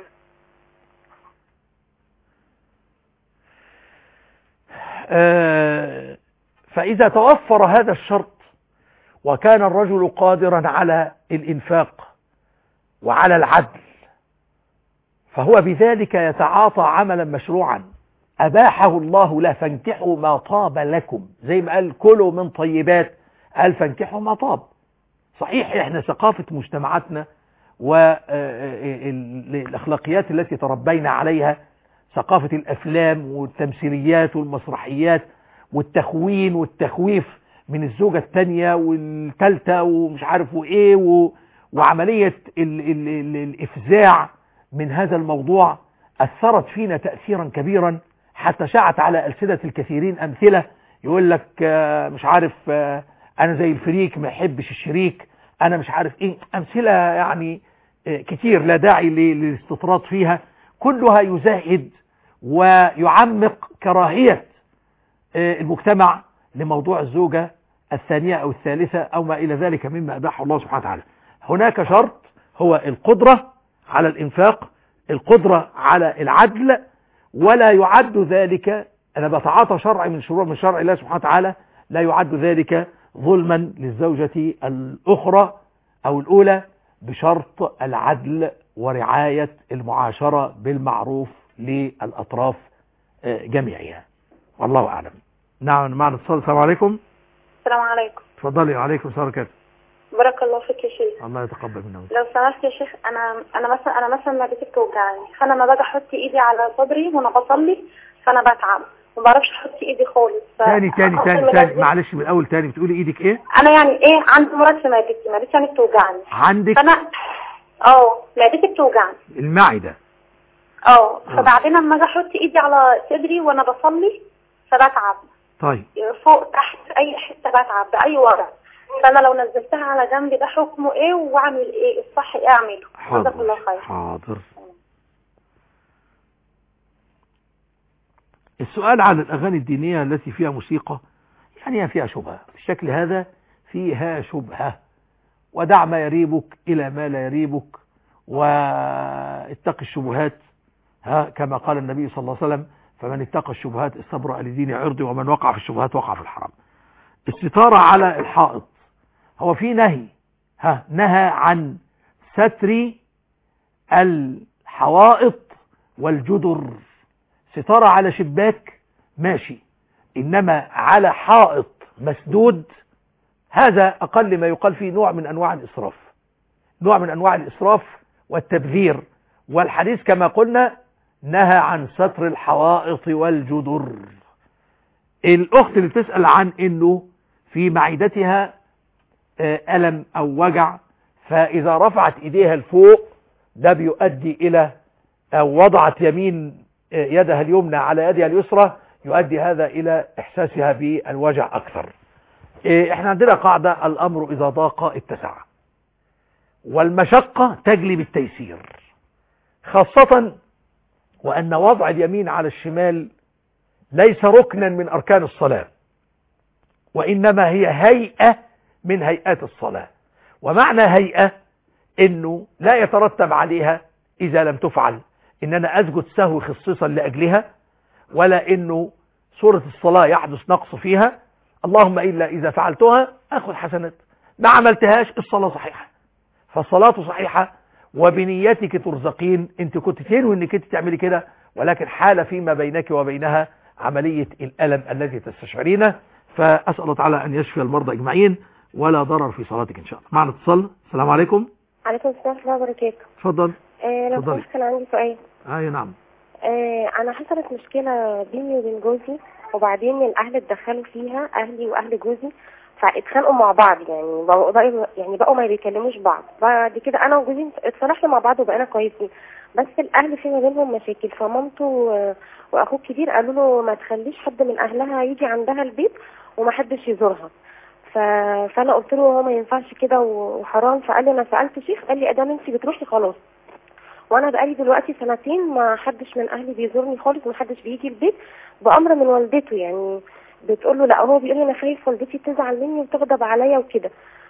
فإذا توفر هذا الشرط وكان الرجل قادرا على الإنفاق وعلى العدل فهو بذلك يتعاطى عملا مشروعا أباحه الله له، فانكحوا ما طاب لكم، زي ما قال كلوا من طيبات، قال فانكحوا ما طاب. صحيح احنا ثقافة مجتمعاتنا والأخلاقيات التي تربينا عليها ثقافة الأفلام والتمثيليات والمسرحيات والتخوين والتخويف من الزوجة الثانية والثالثة ومش عارف ايه وعملية الإفزاع من هذا الموضوع أثرت فينا تأثيرا كبيرا حتى شاعت على ألسنة الكثيرين أمثلة يقول لك مش عارف أنا زي الفريك ما يحبش الشريك، أنا مش عارف إيه، أمثلة يعني كتير لا داعي للاستطراد فيها، كلها يزهد ويعمق كراهية المجتمع لموضوع الزوجة الثانية أو الثالثة أو ما إلى ذلك مما أباحه الله سبحانه وتعالى. هناك شرط هو القدرة على الإنفاق، القدرة على العدل، ولا يعد ذلك، أنا بتعاطى شرع من شروع من شرع الله سبحانه وتعالى، لا يعد ذلك ظلما للزوجة الأخرى أو الأولى بشرط العدل ورعاية المعاشرة بالمعروف للأطراف جميعها، والله أعلم. نعم معنا اتصال. السلام عليكم. السلام عليكم. تفضلي. وعليكم السلام ورحمة الله. بارك الله فيك يا شيخ. الله يتقبل منا. لو سمحت يا شيخ، انا مثلا معدتي بتوجعني، فانا لما باجي احط ايدي على صدري وانا بصلي فانا بتعب، ما بعرفش احط ايدي خالص. تاني معلش من الاول تاني، بتقولي ايدك ايه؟ انا يعني ايه، عندي مرض في معدتي يعني بتوجعني. عندك؟ فانا معدتي بتوجعني، المعده. فبعدين لما اجي احط ايدي على صدري وانا بصلي فبتعب. طيب فوق تحت اي حته بتعب باي وضع، فانا لو نزلتها على جنب ده حكمه ايه واعمل ايه؟ الصح ايه اعمله؟ جزاك الله خير. حاضر. السؤال على الاغاني الدينيه التي فيها موسيقى، يعني فيها شبهه بالشكل هذا، فيها شبهه، ودع ما يريبك الى ما لا يريبك، واتق الشبهات كما قال النبي صلى الله عليه وسلم: فمن اتقى الشبهات استبرأ لدين عرضه، ومن وقع في الشبهات وقع في الحرام. الستارة على الحائط، هو في نهى عن ستر الحوائط والجدر. ستارة على شباك ماشي، إنما على حائط مسدود هذا أقل ما يقال فيه نوع من أنواع الإسراف، نوع من أنواع الإسراف والتبذير. والحديث كما قلنا نهى عن ستر الحوائط والجدر. الأخت اللي تسأل عن إنه في معدتها ألم أو وجع، فإذا رفعت إيديها لفوق ده بيؤدي إلى، أو وضعت يدها اليمنى على يدها اليسرى، يؤدي هذا إلى إحساسها بالوجع أكثر. إحنا عندنا قاعدة: الأمر إذا ضاق اتسع، والمشقة تجلب التيسير، خاصة وأن وضع اليمين على الشمال ليس ركنا من أركان الصلاة، وإنما هي هيئة من هيئات الصلاة. ومعنى هيئة إنه لا يترتب عليها إذا لم تفعل إن أنا أسجد سهو خصيصا لأجلها، ولا إنه سورة الصلاة يحدث نقص فيها، اللهم إلا إذا فعلتها أخذ حسنات، ما عملتهاش الصلاة صحيحة. فالصلاة صحيحة وبنيتك ترزقين. انت كنت تنوي انك انت تعملي كده، ولكن حال فيما بينك وبينها عملية الألم التي تستشعرينه. فأسأل الله تعالى أن يشفي المرضى أجمعين ولا ضرر في صلاتك إن شاء الله. معنا اتصال. السلام عليكم. عليكم السلام ورحمة الله وبركاته. اتفضل. لو سمحت كان عندي سؤال. نعم. أنا حصلت مشكلة بيني وبين جوزي، وبعدين الأهل اتدخلوا فيها، أهلي وأهل جوزي، فاتخانقوا مع بعض، يعني بقوا ما بيكلموش بعض. بعد كده انا وجوزي اتصالحنا مع بعض وبقينا كويسين، بس الاهل في ما بينهم مشاكل. فمامته واخوه الكبير قالوا له ما تخليش حد من اهلها يجي عندها البيت وما حدش يزورها. فانا قلت له هو ما ينفعش كده وحرام. فقال لي انا سالت شيخ قال لي ادام انت بتروحي خلاص. وانا بقالي دلوقتي 2 سنين ما حدش من اهلي بيزورني خالص، ما حدش بيجي البيت، بامر من والدته. يعني بتقول له لا، هو بيقول لي انا خايف والدتي تزعل مني وتغضب عليا وكده.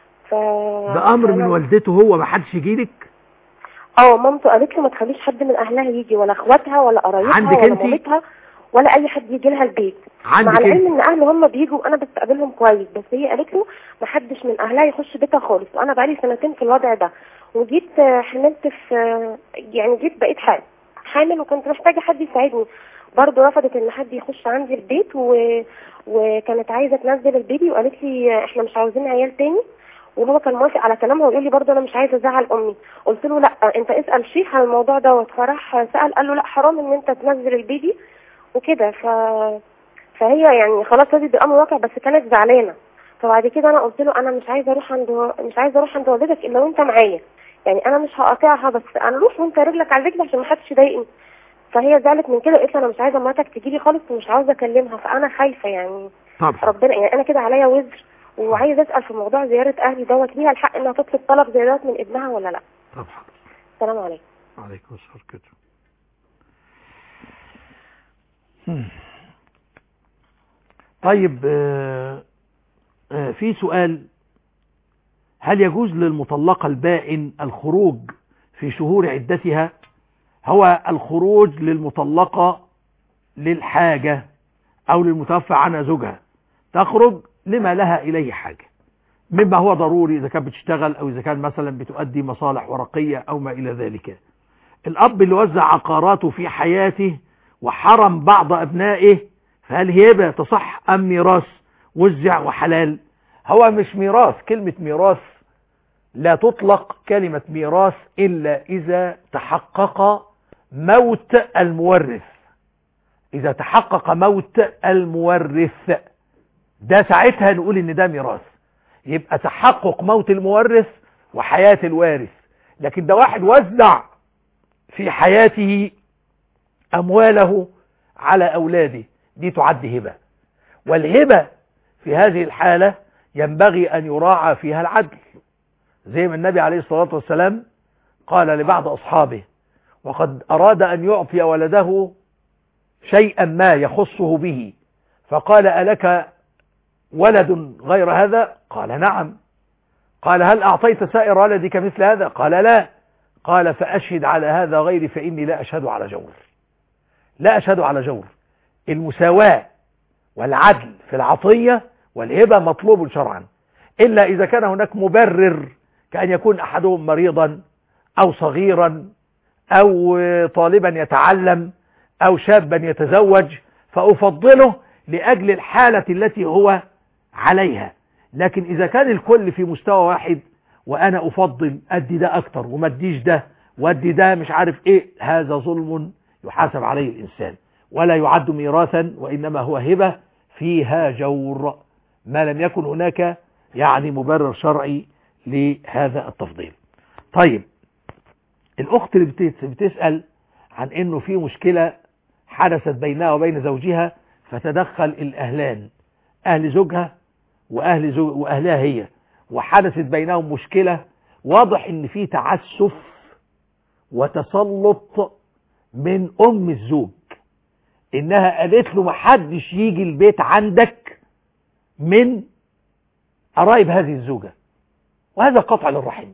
ده امر من والدته هو، ما حدش يجي لك؟ مامته قالت له ما تخليش حد من اهلها يجي، ولا اخواتها ولا قرايبها ولا مامتها ولا اي حد يجي لها البيت، مع العلم ان اهله هم بيجوا وانا بستقبلهم كويس، بس هي قالت له ما حدش من اهلها يخش بيتها خالص. وانا بقالي 2 سنين في الوضع ده، وجيت حملت في جيت بقيت حامل وكنت محتاجه حد يساعدني. برضه رفضت ان حد يخش عندي البيت، وكانت عايزه تنزل البيبي وقالت لي احنا مش عاوزين عيال تاني، وهو كان موافق على كلامها ويقول لي برضه انا مش عايزه ازعل امي. قلت له لا انت اسال شيخ على الموضوع دوت. فراح سال قال له لا حرام ان انت تنزل البيبي وكده. فهي يعني خلاص رضيت بامر واقع، بس كانت زعلانه. فبعد كده انا قلت له انا مش عايزه اروح عند والدتك الا وانت معايا، يعني انا مش هقاطعها، بس انا اروح وانت رجلك على رجلي عشان ما حدش يضايقني. فهي زعلت من كده، قالت لي انا مش عايزه مراتك تجي لي خالص ومش عاوزه اكلمها. فانا خايفه يعني طبعا ربنا، يعني انا كده عليا وزر، وعايزه اسال في موضوع زياره اهلي دوت، ليها الحق انها تطلب طلب زي دوت من ابنها ولا لا؟ طبعا. السلام عليكم. وعليكم السلام كده. طيب في سؤال: هل يجوز للمطلقة البائن الخروج في شهور عدتها؟ هو الخروج للمطلقة للحاجة أو للمتوفى عنها زوجها، تخرج لما لها إليه حاجة مما هو ضروري، إذا كانت بتشتغل أو إذا كان مثلا بتؤدي مصالح ورقية أو ما إلى ذلك. الأب اللي وزع عقاراته في حياته وحرم بعض أبنائه، فهل هبة تصح أم ميراث وزع وحلال؟ هو مش ميراث، كلمة ميراث لا تطلق كلمة ميراث إلا إذا تحقق موت المورث. إذا تحقق موت المورث ده ساعتها نقول إن ده ميراث، يبقى تحقق موت المورث وحياة الوارث. لكن ده واحد وزع في حياته أمواله على أولاده، دي تعد هبة. والهبة في هذه الحالة ينبغي أن يراعى فيها العدل، زي ما النبي عليه الصلاة والسلام قال لبعض أصحابه وقد أراد أن يعطي ولده شيئا ما يخصه به، فقال ألك ولد غير هذا؟ قال نعم. قال هل أعطيت سائر ولدك مثل هذا؟ قال لا. قال فأشهد على هذا غيري فإني لا أشهد على جور. لا أشهد على جور. المساواة والعدل في العطية والهبة مطلوب شرعا، إلا إذا كان هناك مبرر، كأن يكون أحدهم مريضا أو صغيرا أو طالبا يتعلم أو شابا يتزوج، فأفضله لأجل الحالة التي هو عليها. لكن إذا كان الكل في مستوى واحد وأنا أفضل أدي ده أكتر وما أديش ده وأدي ده مش عارف إيه، هذا ظلم يحاسب عليه الإنسان ولا يعد ميراثا، وإنما هو هبة فيها جور ما لم يكن هناك يعني مبرر شرعي لهذا التفضيل. طيب الأخت اللي بتسأل عن إنه في مشكلة حدثت بينها وبين زوجها، فتدخل الأهلان، أهل زوجها وأهلها هي، وحدثت بينهم مشكلة، واضح إن في تعسف وتسلط من أم الزوج، إنها قالت له محدش يجي البيت عندك من قرايب هذه الزوجة، وهذا قطع للرحم.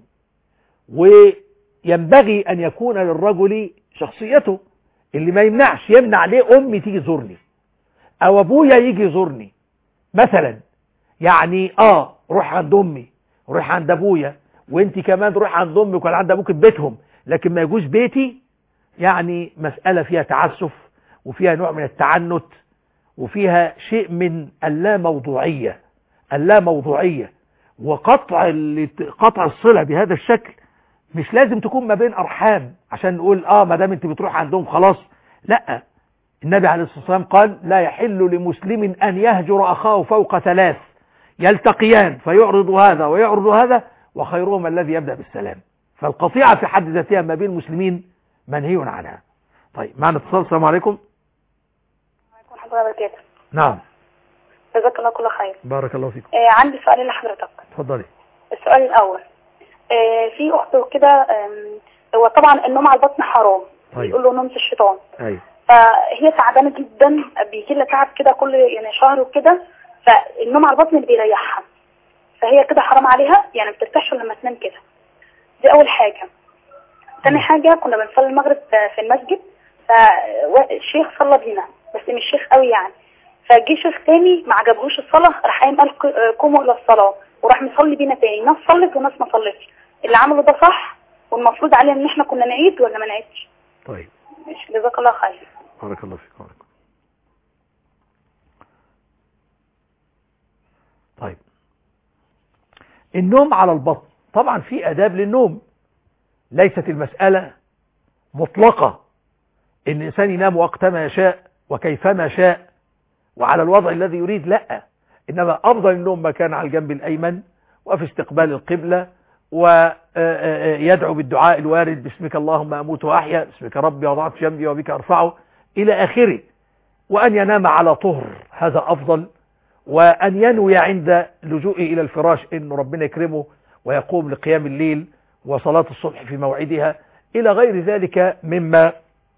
وينبغي أن يكون للرجل شخصيته، اللي ما يمنع ليه أمي تيجي زورني أو أبويا يجي يزورني مثلا، يعني روح عند أمي، روح عند أبويا، وانت كمان روح عند أمك ولا عند أبوك بيتهم، لكن ما يجوش بيتي. يعني مسألة فيها تعسف وفيها نوع من التعنت وفيها شيء من اللاموضوعية وقطع الصلة بهذا الشكل. مش لازم تكون ما بين أرحام عشان نقول ما دام انت بتروح عندهم خلاص، لا. النبي عليه الصلاة والسلام قال لا يحل لمسلم أن يهجر أخاه فوق 3 يلتقيان فيعرض هذا ويعرض هذا وخيرهم الذي يبدأ بالسلام. فالقطيعة في حد ذاتها ما بين المسلمين منهي عنها. طيب معنا اتصال. السلام عليكم. وعليكم السلام ورحمة الله وبركاته. نعم. جزاك الله كل خير. بارك الله فيكم. عندي سؤالين لحضرتك. اتفضلي. السؤال الأول، في أخت كده، هو طبعا النوم على البطن حرام. طيب. بيقول له نوم الشيطان. أيوة. فهي تعبانة جدا، بيجي لها تعب كده كل يعني شهر وكده، فالنوم على البطن اللي بيريحها، فهي كده حرام عليها يعني ما بترتاحش لما تنام كده. دي أول حاجة. ثاني حاجة، كنا بنصلي المغرب في المسجد، فالشيخ صلى بينا بس مش شيخ قوي يعني، فجي شيخ تاني ما عجبهوش الصلاة، راح قايم قال قوموا إلى الصلاة، وراح مصلي بينا تاني، ناس صلت وناس ما صلتش. اللي عمله ده صح والمفروض علينا ان احنا كنا نعيد ولا ما نعيدش؟ طيب ماشي، جزاك الله خير. بارك الله فيكم. طيب النوم على البطن طبعا في آداب للنوم، ليست المسألة مطلقة ان الانسان ينام وقتما يشاء وكيفما شاء وعلى الوضع الذي يريد، لا، انما افضل النوم ما كان على الجنب الايمن وفي استقبال القبلة، ويدعو بالدعاء الوارد باسمك اللهم اموت واحيا، باسمك ربي وضعت جنبي وبك ارفعه الى اخره، وان ينام على طهر هذا افضل، وان ينوي عند لجوئه الى الفراش انه ربنا يكرمه ويقوم لقيام الليل وصلاة الصبح في موعدها الى غير ذلك مما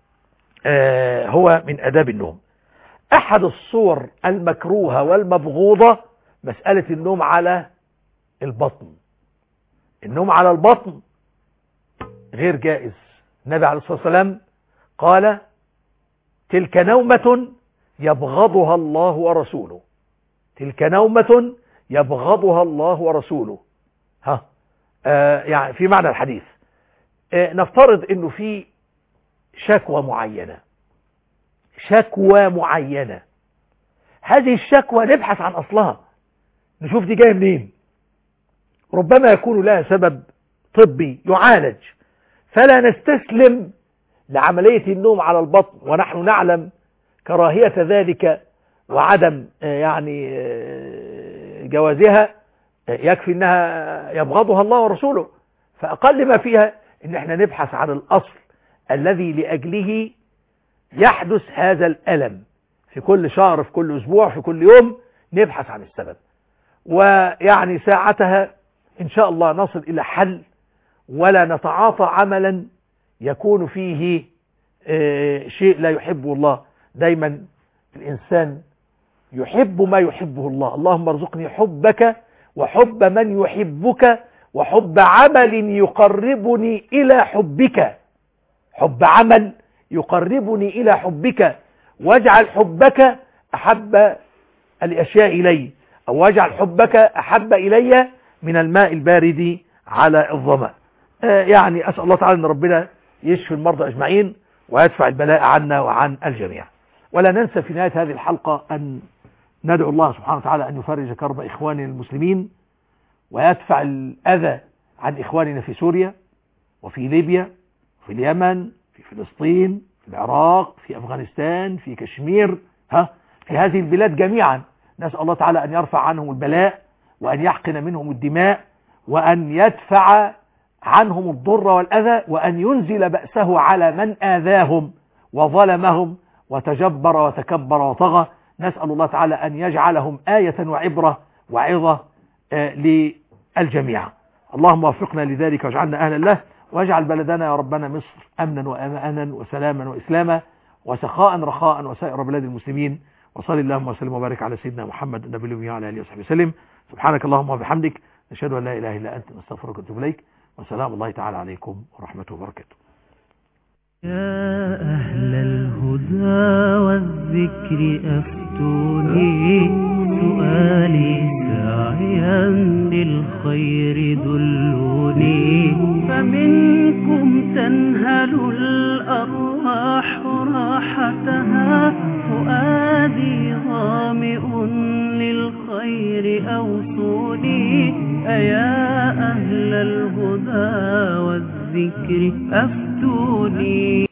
هو من آداب النوم. احد الصور المكروهة والمبغوضة مسألة النوم على البطن. النوم على البطن غير جائز. النبي عليه الصلاة والسلام قال تلك نومة يبغضها الله ورسوله، تلك نومة يبغضها الله ورسوله. يعني في معنى الحديث نفترض انه في شكوى معينة، هذه الشكوى نبحث عن اصلها، نشوف دي جايه منين. ربما يكون لها سبب طبي يعالج، فلا نستسلم لعملية النوم على البطن ونحن نعلم كراهية ذلك وعدم يعني جوازها. يكفي انها يبغضها الله ورسوله، فاقل ما فيها ان احنا نبحث عن الاصل الذي لاجله يحدث هذا الالم في كل شهر، في كل اسبوع، في كل يوم، نبحث عن السبب، ويعني ساعتها ان شاء الله نصل الى حل، ولا نتعاطى عملا يكون فيه شيء لا يحبه الله. دايما الانسان يحب ما يحبه الله. اللهم ارزقني حبك وحب من يحبك وحب عمل يقربني إلى حبك، حب عمل يقربني إلى حبك، واجعل حبك أحب الأشياء إلي، أو واجعل حبك أحب إلي من الماء البارد على الظمأ. يعني أسأل الله تعالى أن ربنا يشفي المرضى أجمعين ويدفع البلاء عنا وعن الجميع. ولا ننسى في نهاية هذه الحلقة أن ندعو الله سبحانه وتعالى أن يفرج كرب إخواننا المسلمين ويدفع الأذى عن إخواننا في سوريا وفي ليبيا في اليمن في فلسطين في العراق في أفغانستان في كشمير، في هذه البلاد جميعا. نسأل الله تعالى أن يرفع عنهم البلاء وأن يحقن منهم الدماء وأن يدفع عنهم الضر والأذى وأن ينزل بأسه على من آذاهم وظلمهم وتجبر وتكبر وطغى. نسأل الله تعالى أن يجعلهم آية وعبرة وعظة للجميع. اللهم وفقنا لذلك واجعلنا أهلا له، واجعل بلدنا يا ربنا مصر أمنا وأمانا وسلاما وإسلاما وسخاء رخاء وسائر بلاد المسلمين. وصل اللهم وسلم وبارك على سيدنا محمد النبي الأمي وعلى آله وصحبه وسلم. سبحانك اللهم وبحمدك، نشهد أن لا إله إلا أنت، نستغفرك ونتوب إليك، وسلام الله تعالى عليكم ورحمته وبركاته. يا أهل الهدى والذكر أفتوني، سؤالي ساعيا للخير دلوني، فمنكم تنهل الأرواح راحتها، فؤادي ظامئ للخير أوصوني، أيا أهل الهدى والذكر أفتوني.